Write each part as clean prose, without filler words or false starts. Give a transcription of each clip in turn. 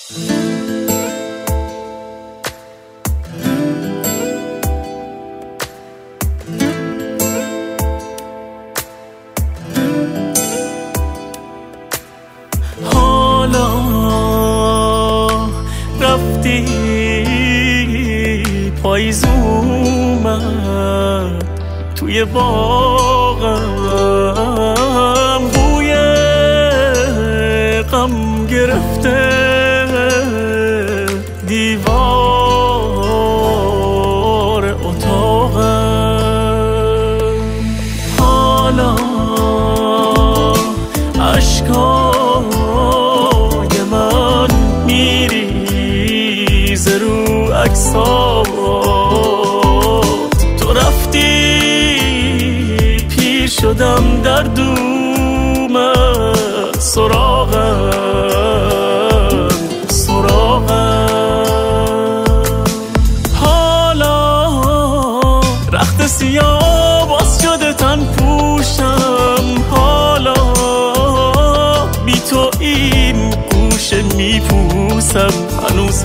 حالا رفتی پاییز اومد توی باغم، بوی غم گرفته دیوار اتاقم. حالا اشکای من میریزه رو عکسات، تو رفتی پیر شدم در دومت، سراغم حالا رخت سیاه باز شده تن پوشم، حالا بی تو این گوشه میپوسم، هنوز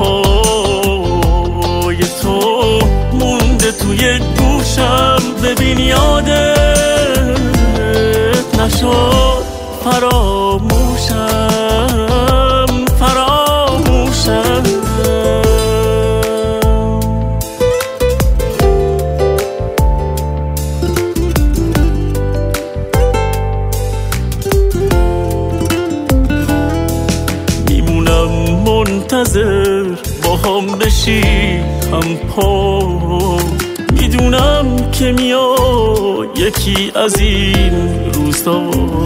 حرفای تو مونده توی گوشم. ببین یادت نشد فراموشم. میمونم منتظر با هم بشی هم پا، میدونم که میاد یکی از این روزا،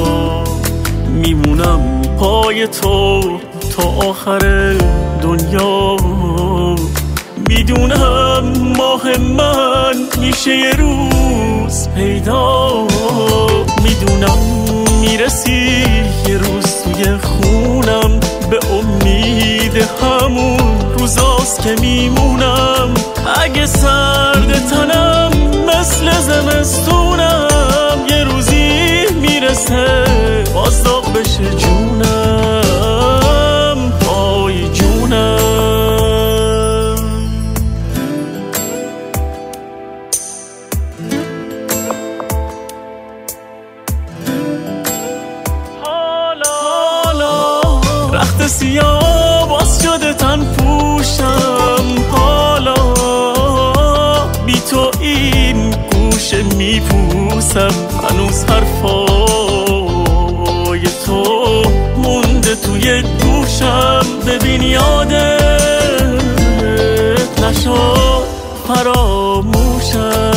میمونم پای تو تا آخر دنیا. میدونم ماه من میشه یه روز پیدا، میدونم میرسی یه روز توی خونم، به امید همون روزاست که میمونم. اگه سرد تنم مثل زمستونم، یه روزی میرسه باز داغ بشه جونم، آی جونم. حالا رخت سیاه باز شده تن پوشم، حالا بی تو این گوشه میپوسم، هنوز حرفای تو مونده توی گوشم. ببین یادت نشد فراموشم.